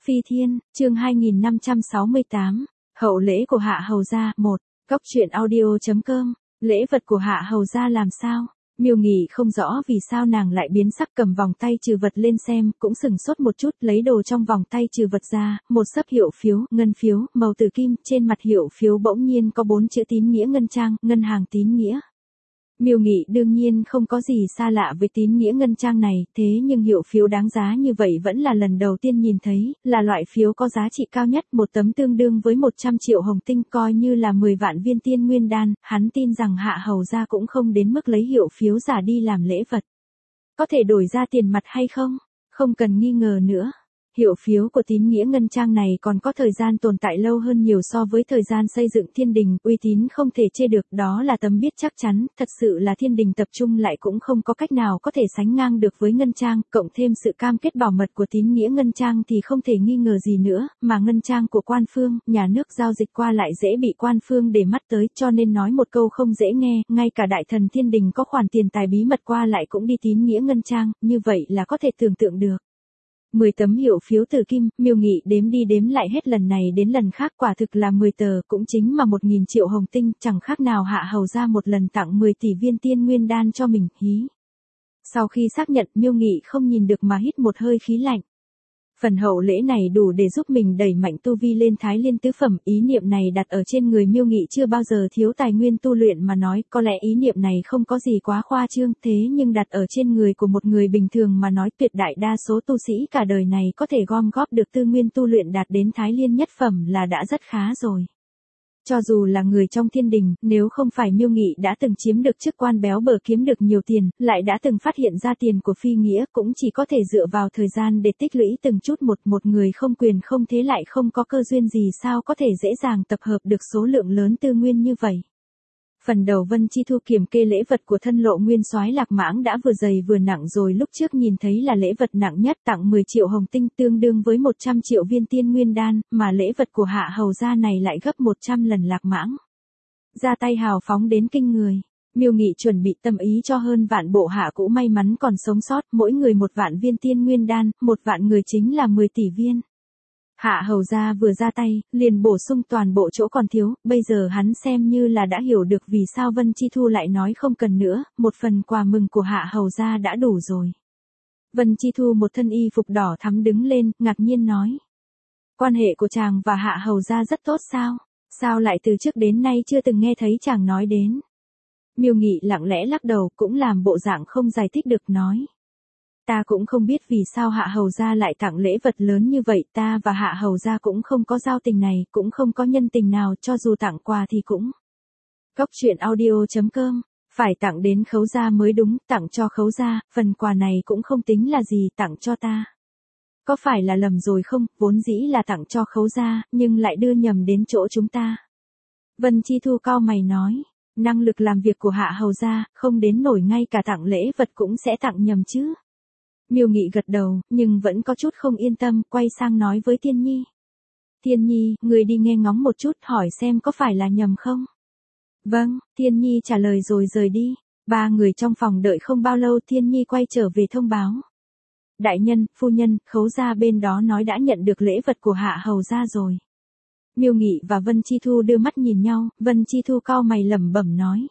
Phi Thiên, chương 2568, hậu lễ của Hạ Hầu gia, 1, Cóc truyện audio.com, lễ vật của Hạ Hầu gia làm sao? Miêu Nghị không rõ vì sao nàng lại biến sắc, cầm vòng tay trừ vật lên xem, cũng sừng sốt một chút, lấy đồ trong vòng tay trừ vật ra, một xấp hiệu phiếu, ngân phiếu, màu tử kim, trên mặt hiệu phiếu bỗng nhiên có 4 chữ Tín Nghĩa Ngân Trang, ngân hàng Tín Nghĩa. Miêu Nghị đương nhiên không có gì xa lạ với Tín Nghĩa Ngân Trang này, thế nhưng hiệu phiếu đáng giá như vậy vẫn là lần đầu tiên nhìn thấy, là loại phiếu có giá trị cao nhất, một tấm tương đương với 100 triệu hồng tinh, coi như là 10 vạn viên tiên nguyên đan, hắn tin rằng Hạ Hầu gia cũng không đến mức lấy hiệu phiếu giả đi làm lễ vật. Có thể đổi ra tiền mặt hay không? Không cần nghi ngờ nữa. Hiệu phiếu của Tín Nghĩa Ngân Trang này còn có thời gian tồn tại lâu hơn nhiều so với thời gian xây dựng thiên đình, uy tín không thể chê được, đó là tấm biết chắc chắn, thật sự là thiên đình tập trung lại cũng không có cách nào có thể sánh ngang được với Ngân Trang, cộng thêm sự cam kết bảo mật của Tín Nghĩa Ngân Trang thì không thể nghi ngờ gì nữa, mà Ngân Trang của quan phương, nhà nước giao dịch qua lại dễ bị quan phương để mắt tới, cho nên nói một câu không dễ nghe, ngay cả đại thần thiên đình có khoản tiền tài bí mật qua lại cũng đi Tín Nghĩa Ngân Trang, như vậy là có thể tưởng tượng được. 10 tấm hiệu phiếu tử kim, Miêu Nghị đếm đi đếm lại hết lần này đến lần khác, quả thực là 10 tờ, cũng chính mà 1.000 triệu hồng tinh, chẳng khác nào Hạ Hầu gia một lần tặng 10 tỷ viên tiên nguyên đan cho mình, hí. Sau khi xác nhận, Miêu Nghị không nhìn được mà hít một hơi khí lạnh. Phần hậu lễ này đủ để giúp mình đẩy mạnh tu vi lên Thái Liên tứ phẩm, ý niệm này đặt ở trên người Miêu Nghị chưa bao giờ thiếu tài nguyên tu luyện mà nói, có lẽ ý niệm này không có gì quá khoa trương, thế nhưng đặt ở trên người của một người bình thường mà nói, tuyệt đại đa số tu sĩ cả đời này có thể gom góp được tư nguyên tu luyện đạt đến Thái Liên nhất phẩm là đã rất khá rồi. Cho dù là người trong thiên đình, nếu không phải Miêu Nghị đã từng chiếm được chức quan béo bở, kiếm được nhiều tiền, lại đã từng phát hiện ra tiền của Phi Nghĩa, cũng chỉ có thể dựa vào thời gian để tích lũy từng chút một người không quyền không thế lại không có cơ duyên gì sao có thể dễ dàng tập hợp được số lượng lớn tư nguyên như vậy. Phần đầu Vân Chi Thu kiểm kê lễ vật của thân Lộ Nguyên Soái Lạc Mãng đã vừa dày vừa nặng rồi, lúc trước nhìn thấy là lễ vật nặng nhất tặng 10 triệu hồng tinh tương đương với 100 triệu viên tiên nguyên đan, mà lễ vật của Hạ Hầu gia này lại gấp 100 lần Lạc Mãng. Ra tay hào phóng đến kinh người. Miêu Nghị chuẩn bị tâm ý cho hơn vạn bộ hạ cũ may mắn còn sống sót, mỗi người 1 vạn viên tiên nguyên đan, 1 vạn người chính là 10 tỷ viên. Hạ Hầu gia vừa ra tay, liền bổ sung toàn bộ chỗ còn thiếu, bây giờ hắn xem như là đã hiểu được vì sao Vân Chi Thu lại nói không cần nữa, một phần quà mừng của Hạ Hầu gia đã đủ rồi. Vân Chi Thu một thân y phục đỏ thắm đứng lên, ngạc nhiên nói. Quan hệ của chàng và Hạ Hầu gia rất tốt sao? Sao lại từ trước đến nay chưa từng nghe thấy chàng nói đến? Miêu Nghị lặng lẽ lắc đầu, cũng làm bộ dạng không giải thích được, nói. Ta cũng không biết vì sao Hạ Hầu gia lại tặng lễ vật lớn như vậy, ta và Hạ Hầu gia cũng không có giao tình này, cũng không có nhân tình nào, cho dù tặng quà thì cũng. Cóc truyện audio.com, phải tặng đến Khấu gia mới đúng, tặng cho Khấu gia, phần quà này cũng không tính là gì, tặng cho ta. Có phải là lầm rồi không, vốn dĩ là tặng cho Khấu gia, nhưng lại đưa nhầm đến chỗ chúng ta. Vân Chi Thu cau mày nói, năng lực làm việc của Hạ Hầu gia, không đến nổi ngay cả tặng lễ vật cũng sẽ tặng nhầm chứ. Miêu Nghị gật đầu, nhưng vẫn có chút không yên tâm, quay sang nói với Thiên Nhi. Thiên Nhi, người đi nghe ngóng một chút, hỏi xem có phải là nhầm không? Vâng, Thiên Nhi trả lời rồi rời đi. 3 người trong phòng đợi không bao lâu, Thiên Nhi quay trở về thông báo. Đại nhân, phu nhân, Khấu gia bên đó nói đã nhận được lễ vật của Hạ Hầu gia rồi. Miêu Nghị và Vân Chi Thu đưa mắt nhìn nhau, Vân Chi Thu cau mày lẩm bẩm nói.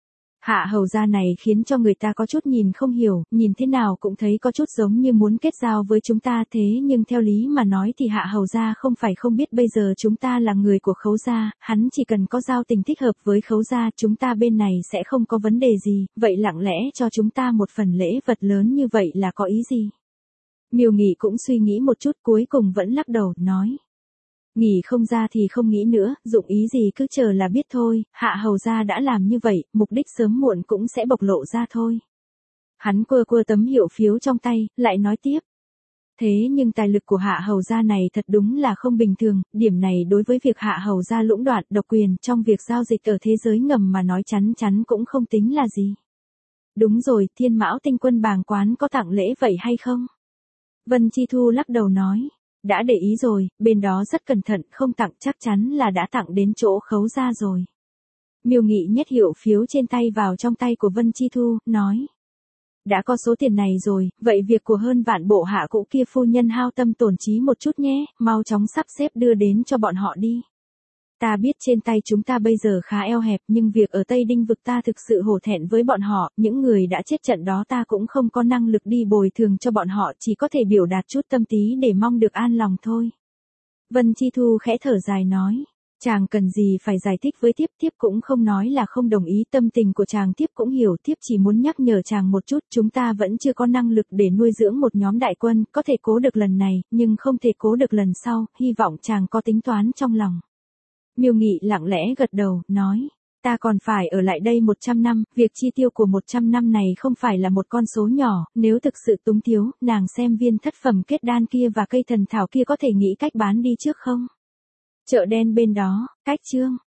Hạ Hầu gia này khiến cho người ta có chút nhìn không hiểu, nhìn thế nào cũng thấy có chút giống như muốn kết giao với chúng ta, thế nhưng theo lý mà nói thì Hạ Hầu gia không phải không biết bây giờ chúng ta là người của Khấu gia, hắn chỉ cần có giao tình thích hợp với Khấu gia, chúng ta bên này sẽ không có vấn đề gì, vậy lặng lẽ cho chúng ta một phần lễ vật lớn như vậy là có ý gì? Miêu Nghị cũng suy nghĩ một chút, cuối cùng vẫn lắc đầu, nói. Nghĩ không ra thì không nghĩ nữa, dụng ý gì cứ chờ là biết thôi, Hạ Hầu gia đã làm như vậy, mục đích sớm muộn cũng sẽ bộc lộ ra thôi. Hắn quơ tấm hiệu phiếu trong tay, lại nói tiếp. Thế nhưng tài lực của Hạ Hầu gia này thật đúng là không bình thường, điểm này đối với việc Hạ Hầu gia lũng đoạn độc quyền trong việc giao dịch ở thế giới ngầm mà nói chắn chắn cũng không tính là gì. Đúng rồi, Thiên Mão Tinh Quân bàng quán có tặng lễ vậy hay không? Vân Chi Thu lắc đầu nói. Đã để ý rồi, bên đó rất cẩn thận, không tặng chắc chắn là đã tặng đến chỗ Khấu gia rồi. Miêu Nghị nhét hiệu phiếu trên tay vào trong tay của Vân Chi Thu, nói. đã có số tiền này rồi, vậy việc của hơn vạn bộ hạ cũ kia phu nhân hao tâm tổn trí một chút nhé, mau chóng sắp xếp đưa đến cho bọn họ đi. Ta biết trên tay chúng ta bây giờ khá eo hẹp nhưng việc ở Tây Đinh vực ta thực sự hổ thẹn với bọn họ, những người đã chết trận đó ta cũng không có năng lực đi bồi thường cho bọn họ, chỉ có thể biểu đạt chút tâm tí để mong được an lòng thôi. Vân Chi Thu khẽ thở dài nói. Chàng cần gì phải giải thích với Thiếp, Thiếp cũng không nói là không đồng ý, tâm tình của chàng Thiếp cũng hiểu, Thiếp chỉ muốn nhắc nhở chàng một chút, chúng ta vẫn chưa có năng lực để nuôi dưỡng một nhóm đại quân, có thể cố được lần này, nhưng không thể cố được lần sau, hy vọng chàng có tính toán trong lòng. Miêu Nghị lặng lẽ gật đầu, nói, ta còn phải ở lại đây 100 năm, việc chi tiêu của 100 năm này không phải là một con số nhỏ, nếu thực sự túng thiếu, nàng xem viên thất phẩm kết đan kia và cây thần thảo kia có thể nghĩ cách bán đi trước không? Chợ đen bên đó, cách Chương